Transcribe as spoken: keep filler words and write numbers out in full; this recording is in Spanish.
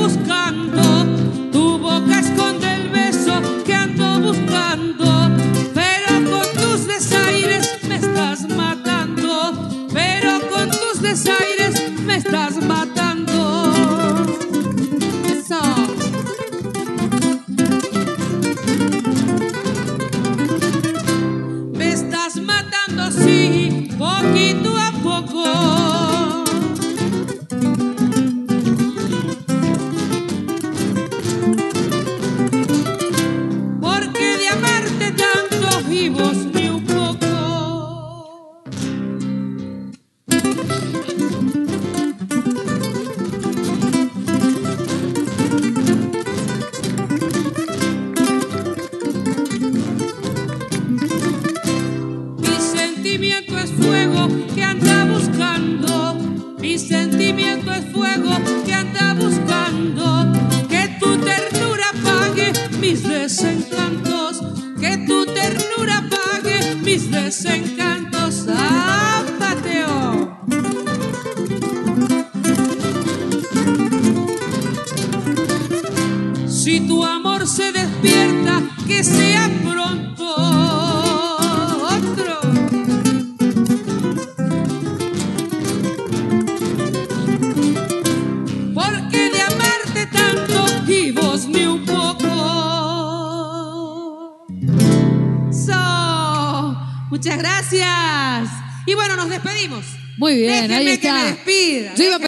buscando, tu boca esconde el beso que ando buscando, pero con tus desaires me estás matando, pero con tus desaires me estás matando. Eso. Me estás matando, sí, poquito a poco. Porque de amarte tanto y vos ni un poco. Mi sentimiento es fuego que anda buscando, mi sentimiento es fuego que anda buscando, que tu ternura apague mis desencantos, que tu ternura apague mis desencantos. ¡Ah, pateo! Si tu amor se despierta, que sea pronto otro. Porque de amarte tanto y vos ni un poco. So, muchas gracias. Y bueno, nos despedimos. Muy bien, Déjenme ahí que está. me despida. Yo iba a